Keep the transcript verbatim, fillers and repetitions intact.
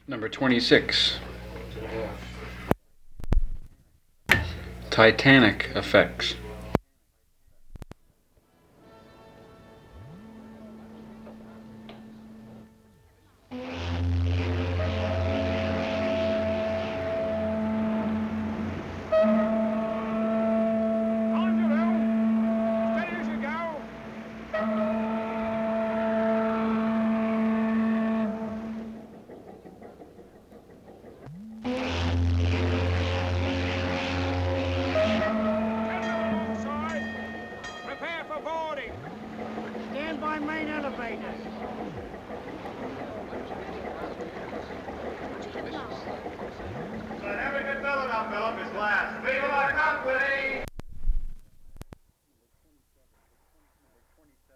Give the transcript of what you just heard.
Number twenty-six. Titanic effects. Prepare for boarding. Stand by main elevator. So never good fellow now, Philip. His last. People are company.